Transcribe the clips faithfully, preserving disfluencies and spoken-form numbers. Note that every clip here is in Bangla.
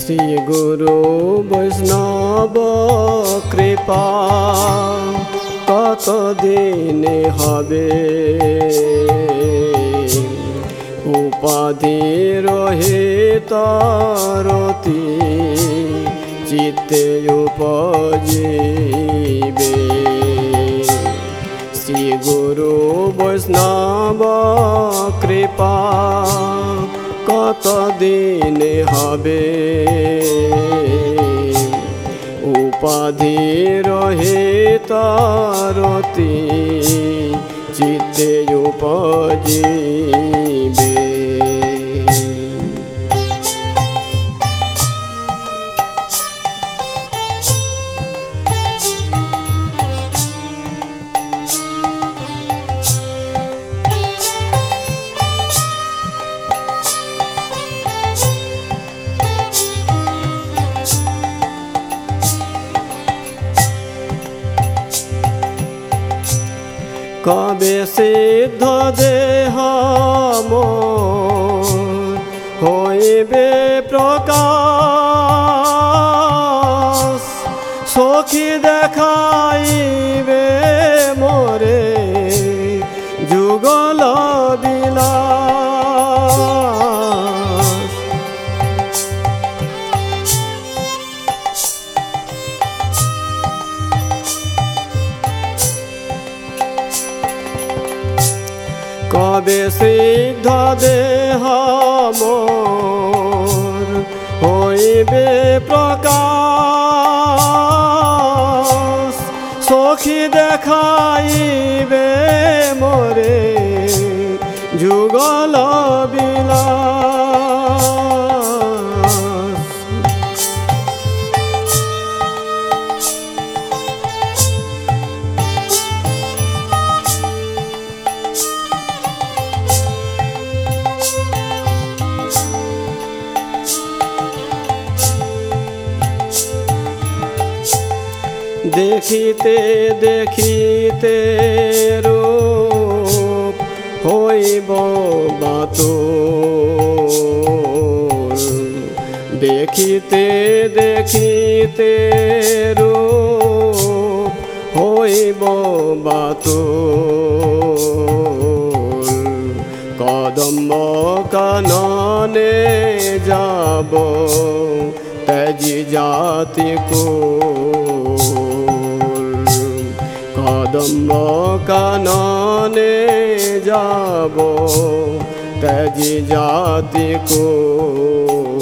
শ্রী গুরু বৈষ্ণব কৃপা কতদিনে হবে, উপাধি রহিত রতি চিত্তে উপজিবে। শ্রী গুরু বৈষ্ণব কৃপা কতদিনে হবে, উপাধি রহিত রতি চিত্তে উপজিবে। কবে সিদ্ধ দেহ মোর হইবে প্রকাশ, সখী দেখাইবে মোরে যুগল বিলাস। কবে সিদ্ধ দেহ মোর হইবে প্রকাশ, সখী দেখাইবে মোরে যুগল বিলাস। দেখিতে দেখিতে রূপ হইব বাতুল, দেখিতে দেখিতে রূপ হইব বাতুল। কদম্ব কাননে যাব ত্যাজি জাতি কুল, কদম্ব কাননে যাব ত্যাজি জাতি কুল।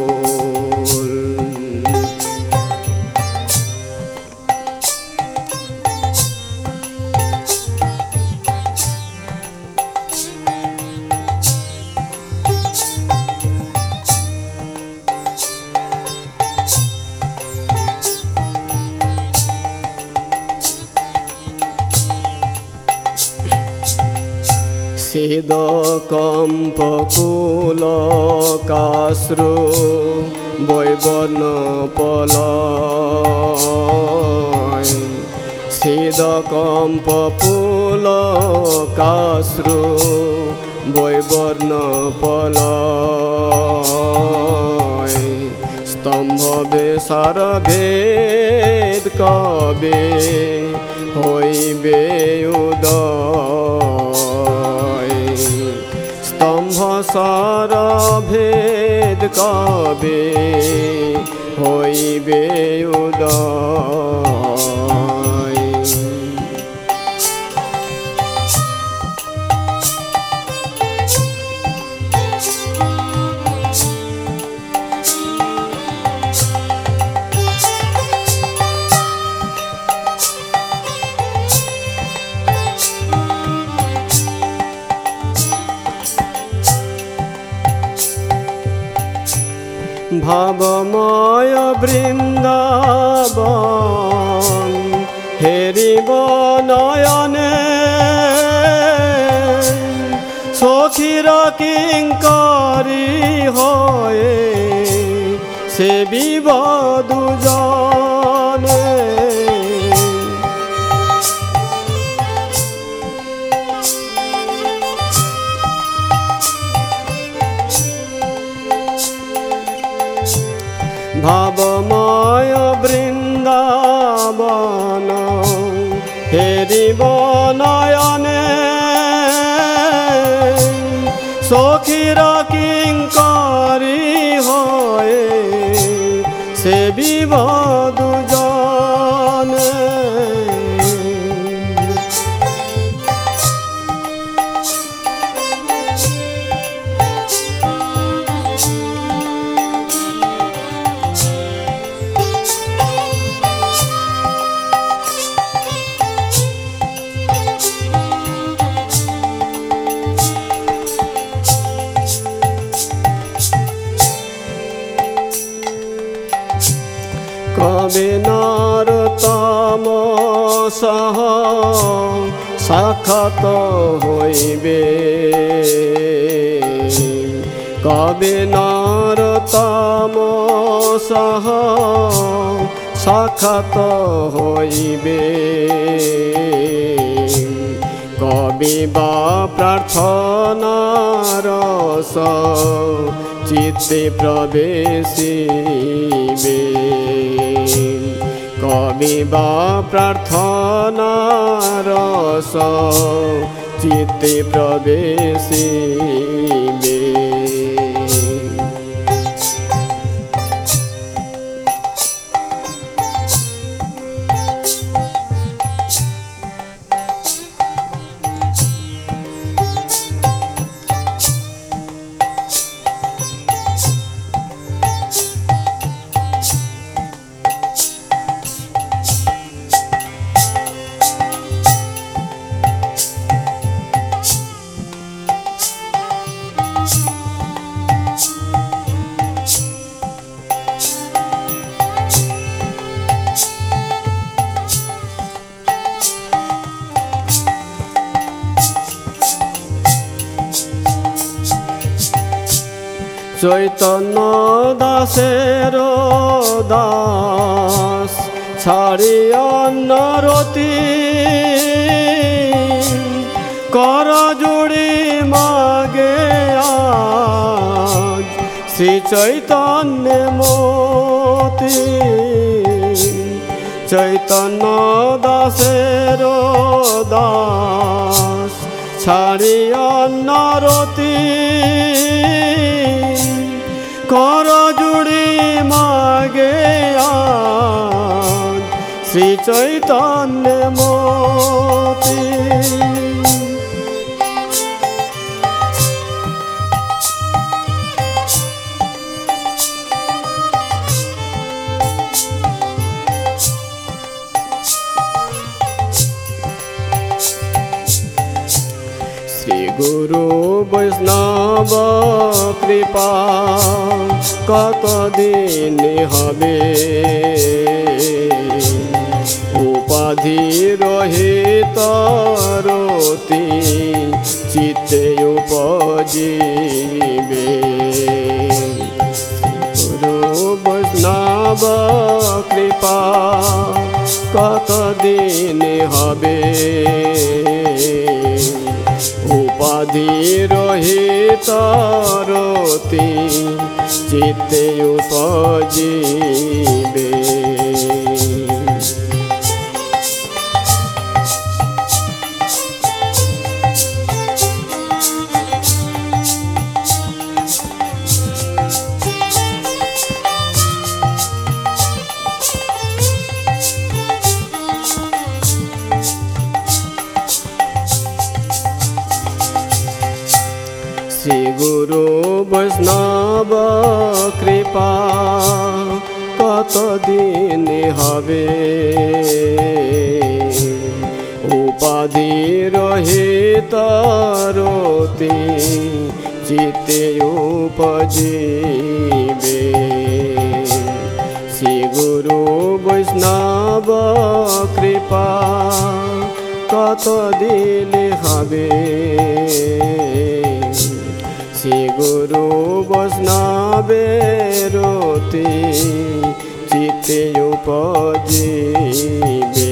সিদ কম্প কুল কাশ্রু বৈবর্ণ পলয়, সিদ কম্প পুল কাশ্রু বৈবর্ণ পলয়। স্তম্ভ বেসার ভেদ কবে হইবে উদয়, স্তম্ভ সার ভেদ কবে হইবে উদয়। ভাবময় বৃন্দাবন হেরিব নয়নে, সখীর কিঙ্করী হয়ে সেবিব দুজনে। ভাবময় বৃন্দাবন হেরিব নয়নে সখীর কিঙ্করী হয়ে সেবিব দুজনে কবে নরতম সহ সাক্ষাৎ হইবে কবে নরতম সহ সাক্ষাৎ হইবে কবে বা প্রার্থনার রস চিত্তে প্রবেশিবে কবে বা প্রার্থনার রস চিত্তে প্রবেশিবে চৈতন্য দাসের দাস ছাড়ি অন্য রতি কর জুড়ি মাগে আজ শ্রী চৈতন্য মতি চৈতন্য দাসের দাস ছাড়ি অন্য রতি কর জুড়ি মাগে আজ শ্রী চৈতন্য মতি গুরু বৈষ্ণব কৃপা কতদিন হবে উপাধি রহিত রতি চিত্তে উপজিবে গুরু বৈষ্ণব কৃপা কতদিন হবে উপাধি রহিত রতি চিত্তে উপজিবে শ্রী গুরু বৈষ্ণব কৃপা কতদিন হবে উপাধি রহিত রতি চিত্তে উপজিবে শ্রী গুরু বৈষ্ণব কৃপা কতদিন হবে শ্রী গুরু বৈষ্ণবের রতি চিত্তে উপজিবে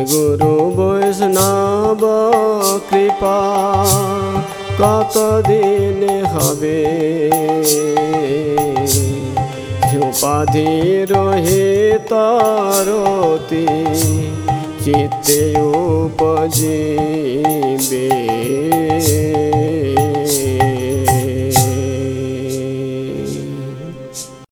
গুরু বৈষ্ণব কৃপা কতদিন হবে, উপাধি রহিত রতি চিত্তে উপজিবে।